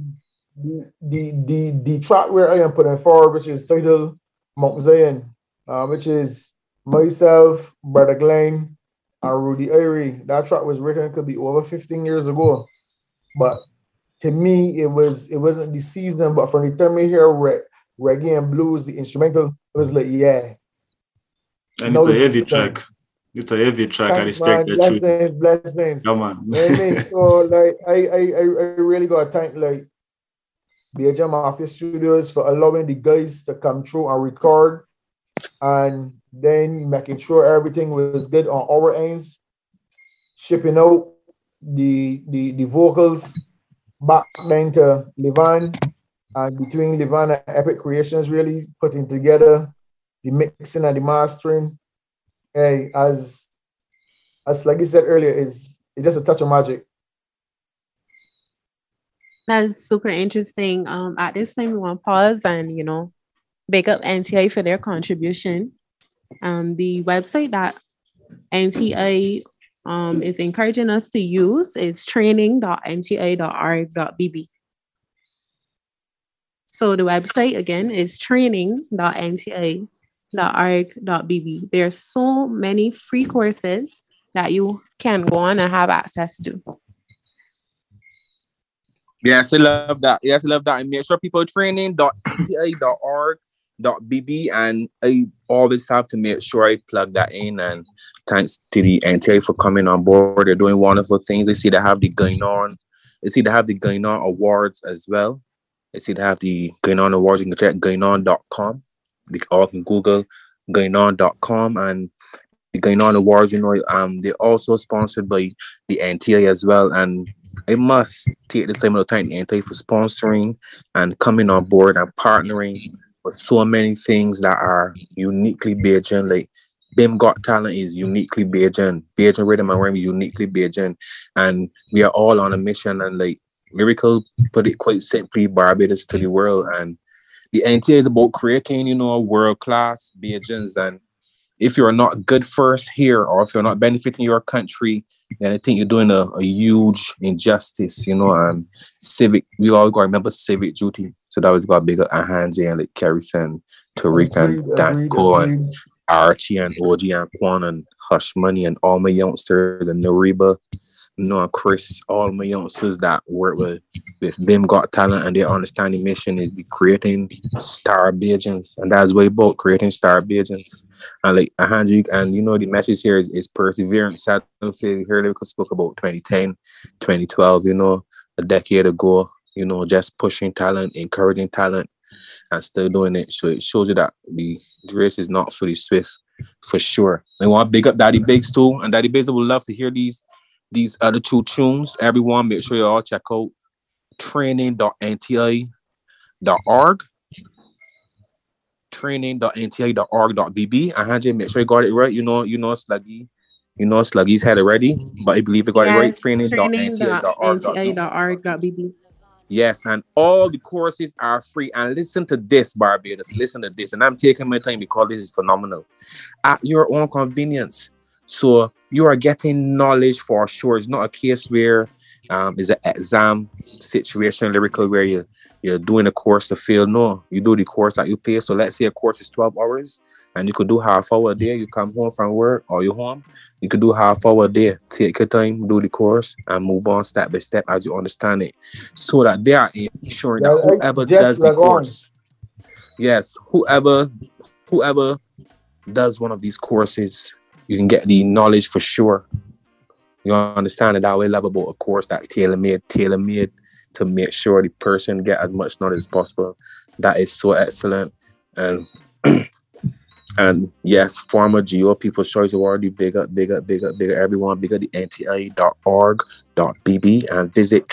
the track where I am putting forward, which is titled Mount Zion, which is myself, Brother Glenn, and Rudy Irie. That track was written, could be over 15 years ago. But to me, it wasn't the season, but from the time we hear reggae and blues, the instrumental, it was like, yeah. And it's a heavy track. It's a heavy track. I respect that too. Blessings. Come on. You know what I mean? So like I really gotta thank like Bajan Mafia Studios for allowing the guys to come through and record, and then making sure everything was good on our ends, shipping out the vocals back then to Levan, and between Levan and Epic Creations, really putting together the mixing and the mastering. Hey, as like you said earlier, it's just a touch of magic. That's super interesting. At this time, we want to pause and, big up NTI for their contribution. The website that NTI is encouraging us to use is training.nti.org.bb. So the website again is training.nti.org.bb. There's so many free courses that you can go on and have access to. Yes, I love that. Yes, I love that. And make sure people training.nti.org.bb, and I always have to make sure I plug that in. And thanks to the NTI for coming on board. They're doing wonderful things. I see they have the Going On. I see they have the Going On Awards as well. I see they have the Going On Awards. You can check goingon.com. Or can Google goingon.com, and the Going On Awards, they're also sponsored by the NTI as well. And I must take the same amount of time, the NTI, for sponsoring and coming on board and partnering with so many things that are uniquely Bajan. Like Bim Got Talent is uniquely Bajan. Bajan Rhythm and Rhyme is uniquely Bajan. And we are all on a mission, and like Lyrical put it quite simply, Barbados to the world. And the NTI is about creating, world-class Bajans. And if you're not good first here, or if you're not benefiting your country, then I think you're doing a huge injustice, and civic. We all got to remember civic duty. So that was got bigger Ahanje and like Kerrison, Tariq and Danko and Archie and OG and Quan and Hush Money and all my youngsters and Nariba, Chris, all my youngsters that work with Bim Got Talent, and their understanding mission is be creating star Bajans, and that's way about creating star Bajans. And like Ahanje, and the message here is perseverance. Sad to hear Lyrical spoke about 2010, 2012, a decade ago, just pushing talent, encouraging talent, and still doing it. So it shows you that the race is not for the swift, for sure. I want to big up Daddy Biggs too, and Daddy Biggs would love to hear these other two tunes. Everyone, make sure you all check out training.nti.org, training.nti.org.bb. Ahanje, make sure you got it right. Sluggy's had it ready, but I believe you got it right. Training.nti.org.bb. Yes, and all the courses are free. And listen to this, Barbados. Listen to this, and I'm taking my time because this is phenomenal. At your own convenience. So you are getting knowledge for sure. It's not a case where it's an exam situation, Lyrical, where you're doing a course to fail. No, you do the course that you pay. So let's say a course is 12 hours and you could do half hour a day. You come home from work or you're home. You could do half hour a day. Take your time, do the course, and move on step by step as you understand it. So that they are ensuring that whoever does the course, yes, whoever does one of these courses, you can get the knowledge for sure. You understand that we love about a course that tailor-made to make sure the person get as much knowledge as possible. That is so excellent. And and yes, former GO People's Choice Award, big up everyone, big up the nti.org.bb and visit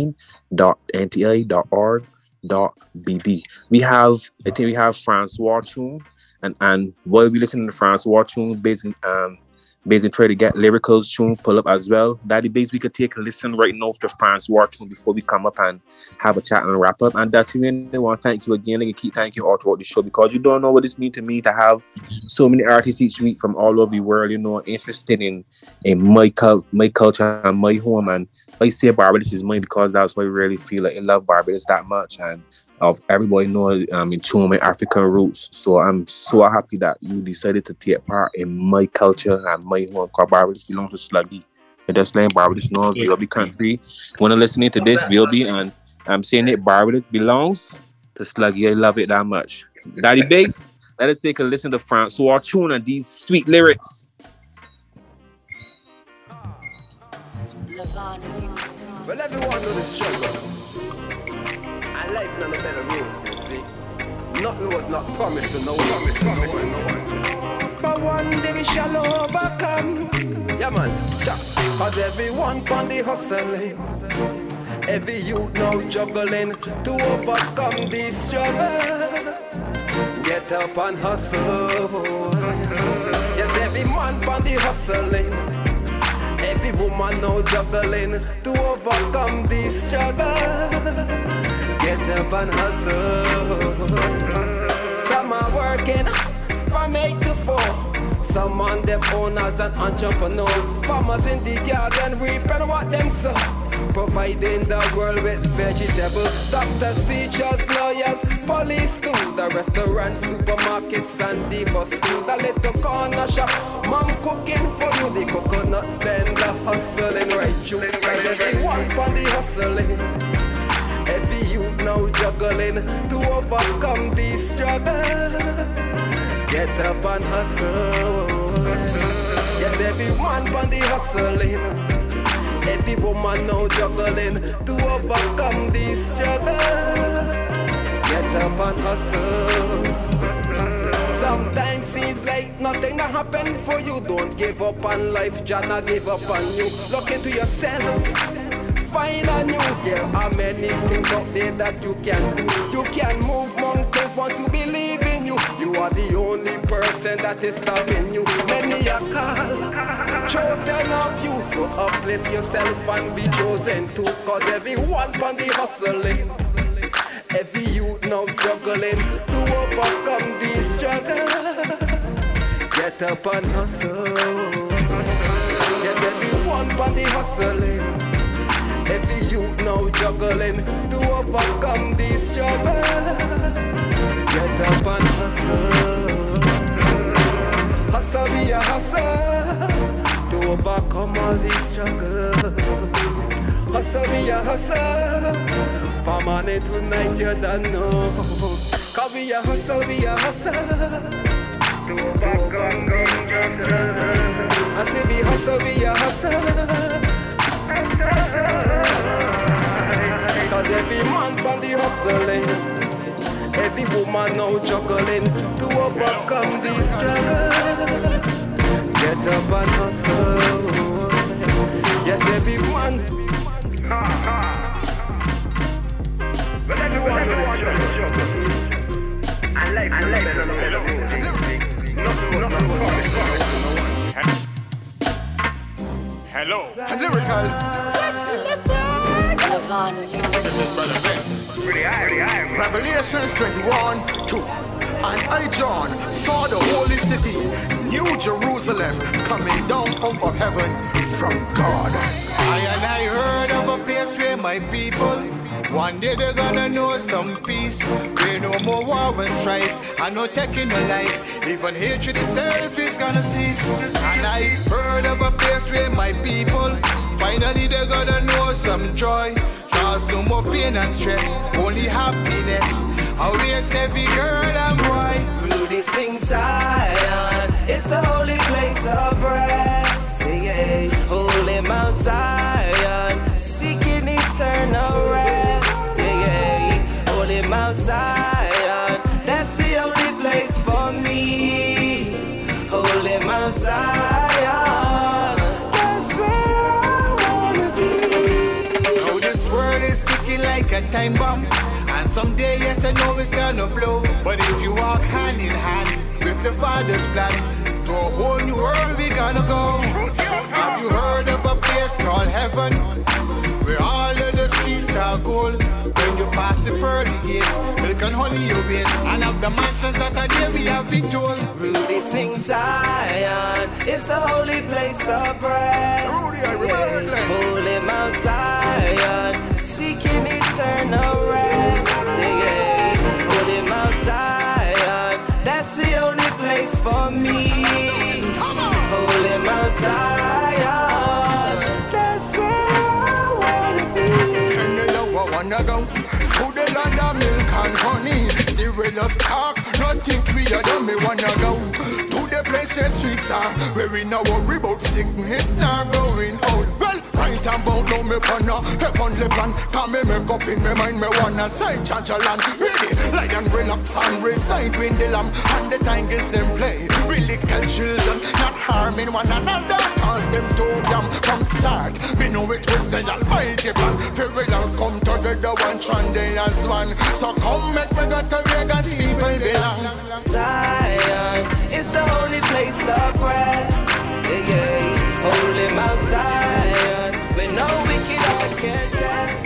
training.nti.org.bb. I think we have Francois Tune, and while we listen to Francois Tune, basically try to get lyricals tune pull up as well. Daddy Bass, we could take a listen right now to Francois Tune before we come up and have a chat and wrap up. And that we want to thank you again and keep thanking you all throughout the show, because you don't know what this means to me to have so many artists each week from all over the world, interested in my culture and my home. And I say Barbados is mine because that's why I really feel like I love Barbados that much, and of everybody know in tune my African roots. So I'm so happy that you decided to take part in my culture and my home, because Barbados belongs to Sluggy. And that's like Barbados, no VLB country. When I'm listening to this VLB and I'm saying it, Barbados belongs to Sluggy. I love it that much. Daddy Bass, let us take a listen to Francois Tune and these sweet lyrics. Well, everyone know the struggle. And life none of better rules, you see. Nothing was not promised to no one. But one day we shall overcome. Yeah, man. Cause everyone on the hustling. Every youth now juggling to overcome this struggle. Get up and hustle. Yes, every man on the hustling. Every woman now juggling to overcome this struggle. Get up and hustle. Some are working from 8 to 4. Some on them owners and entrepreneurs. Farmers in the garden reaping what them sow. Providing the world with vegetables. Doctors, teachers, lawyers, police too. The restaurants, supermarkets and the bus too. The little corner shop, mom cooking for you. The coconut vendor hustling right through. Cause everyone on the hustling. Every youth now juggling to overcome this struggle. Get up and hustle. Yes, everyone on the hustling. Every woman now juggling to overcome this struggle. Get up and hustle. Sometimes seems like nothing that happened for you. Don't give up on life, Jana give up on you. Look into yourself. Find a new. There are many things out there that you can do. You can move mountains once you believe in you. You are the only person that is stopping you. Many are called, chosen of you. So uplift yourself and be chosen too. Cause everyone on the hustling. Every youth now juggling to overcome this struggle. Get up and hustle. Yes, everyone on the hustling. Every youth now juggling to overcome this struggle. Get up and hustle. Hustle be a hustle to overcome all this struggle. Hustle be a hustle from morning to night, you don't know. Cause be a hustle to overcome this struggle. I say be hustle be a hustle. Cause every man on the hustling, every woman now juggling to overcome this struggle. Get up and hustle. Yes, every man. But everyone juggle. I like Hello. Lyrical. This is Brother Vince. Revelations 21:2. And I, John, saw the holy city, New Jerusalem, coming down out of heaven from God. I heard of a place where my people, one day they're gonna know some peace. Where no more war and strife, and no taking no life. Even hatred itself is gonna cease. And I heard of a place where my people, finally they're gonna know some joy. Cause no more pain and stress, only happiness. Always every girl and boy. Rudy sing Zion, it's the holy place of rest. Yeah. Holy mountain. like a time bomb. And someday, yes, I know it's gonna blow. But if you walk hand in hand with the Father's plan, to a whole new world we gonna go. Have you heard of a place called heaven, where all of the streets are gold? When you pass the pearly gates, milk and honey you waste, and of the mansions that are there we have been told. Rudy sings Zion, it's the holy place of rest. Holy Mount Zion, seeking eternal rest. Holy Mount Zion, that's the only place for me. Holy Mount Zion, that's where I wanna be. And the love I wanna go to the land of milk and honey. See where the talk, not think we are done. Me wanna go to the place where streets are, where we no worry about sickness not going out. Well, right about now me panna heavenly plan. Come me make up in my mind, me wanna say Chanchalan. Ready, lion relax and recite when the lamb and the tigers them play. We little children not harming one another, cause them too damn from start. Me know it was the almighty plan. Farewell come together one Sunday as one. So come make me go to where God's people belong. Zion, it's the holy place of rest. Holy Mount Zion, where no wicked heart can test.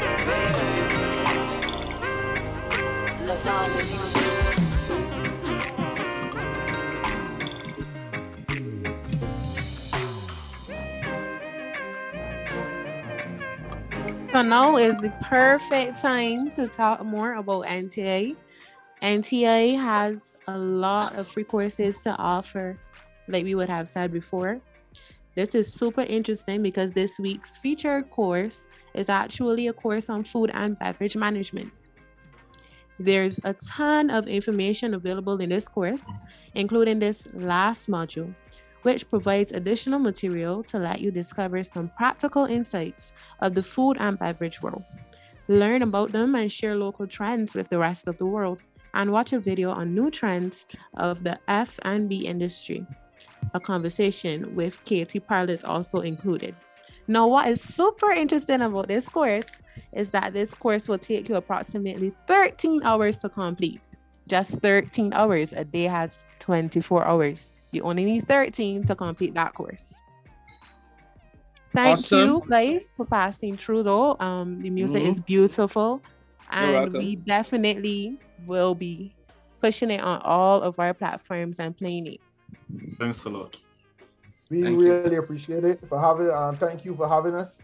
So now is the perfect time to talk more about NTA. NTA has a lot of free courses to offer, like we would have said before. This is super interesting because this week's featured course is actually a course on food and beverage management. There's a ton of information available in this course, including this last module, which provides additional material to let you discover some practical insights of the food and beverage world. Learn about them and share local trends with the rest of the world, and watch a video on new trends of the F&B industry. A conversation with Katie Parler is also included. Now, what is super interesting about this course is that this course will take you approximately 13 hours to complete. Just 13 hours. A day has 24 hours. You only need 13 to complete that course. Thank you guys for passing through though. The music is beautiful, and we definitely will be pushing it on all of our platforms and playing it. Thanks a lot. We really appreciate it for having. Thank you for having us.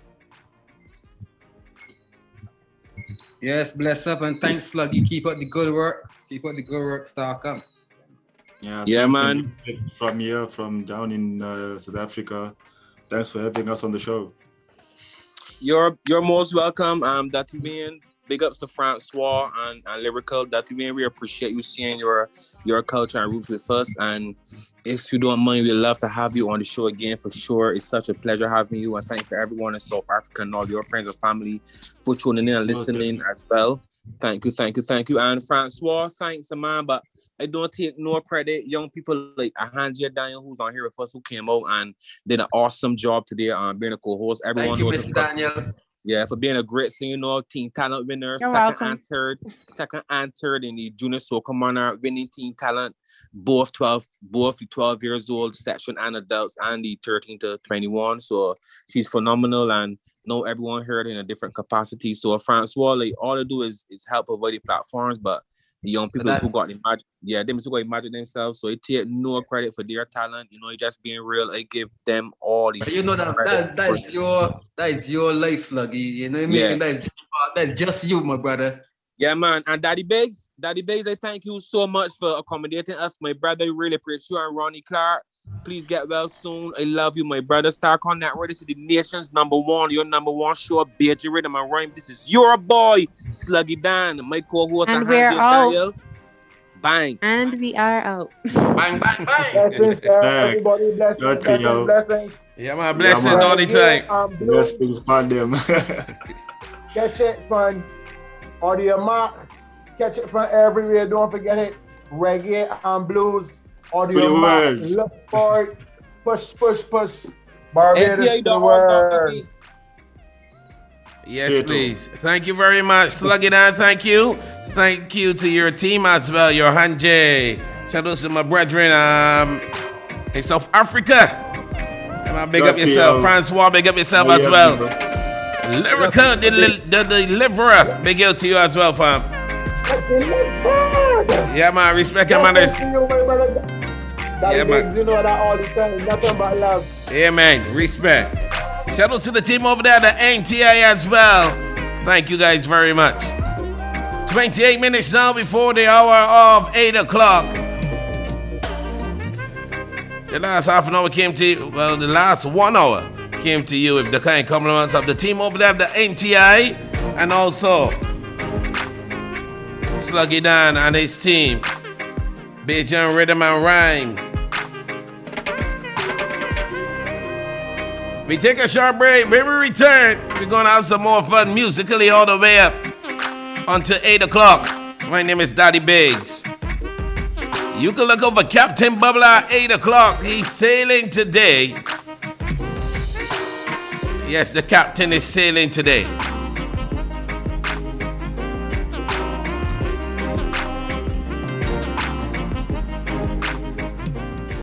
Yes, bless up and thanks, Sluggy. Keep up the good work. Keep up the good work, Starcom. Yeah, man. From here, from down in South Africa. Thanks for having us on the show. You're most welcome. That being big ups to Francois and Lyrical. That being, we appreciate you sharing your culture and roots with us. And if you don't mind, we'd love to have you on the show again for sure. It's such a pleasure having you, and thanks for everyone in South Africa and all your friends and family for tuning in and listening as well. Thank you. And Francois, thanks, man. But I don't take no credit. Young people like Ahanjia Daniel, who's on here with us, who came out and did an awesome job today on being a co-host. Everyone Thank you, Mr. Daniel. Yeah, for being a great singer, Teen Talent winner, second and third in the Junior Soca Monarch, winning Teen Talent, both 12 years old section and adults, and the 13 to 21. So she's phenomenal, and know everyone heard in a different capacity. So Francois, like, all they do is help provide the platforms, but the young people who got imagine themselves, so they take no credit for their talent. Just being real. I give them all the. That is your life, Sluggy. You know what I mean? Yeah. That's just you, my brother. Yeah, man. And Daddy Biggs, I thank you so much for accommodating us, my brother. We really appreciate you. And Ronnie Clark, please get well soon. I love you, my brother. Starcon Network. This is the nation's #1, your #1 show, BG Rhythm and Rhyme. This is your boy, Sluggy Dan, my co-host. And we're out. Daniel. Bang. And we are out. Bang, bang, bang. Blessings, everybody. Blessings. Yeah, my blessings all the time. Blessings upon them. Catch it from Audio Mark. Catch it from everywhere. Don't forget it. Reggae and blues. Audio Mark. Look for it. Push. Barbados to the world. Yes, please. Thank you very much. Slug it on. Thank you. Thank you to your team as well, your Hanje. Shout out to my brethren in South Africa. Come on, big up yourself. Francois, big up yourself as well. Lyrica, the deliverer. Big up to you as well, fam. Yeah, man. Respect your manners. Yeah, man. You know that all the time. Nothing but love. Yeah, man. Respect. Shout out to the team over there, the NTI as well. Thank you guys very much. 28 minutes now before the hour of 8 o'clock. The last half an hour came to you, well, the last 1 hour came to you with the kind compliments of the team over there, the NTI, and also Sluggy Dan and his team, Bajan Rhythm and Rhyme. We take a short break. When we return, we're going to have some more fun musically all the way up until 8 o'clock. My name is Daddy Biggs. You can look over Captain Bubble at 8 o'clock. He's sailing today. Yes, the captain is sailing today.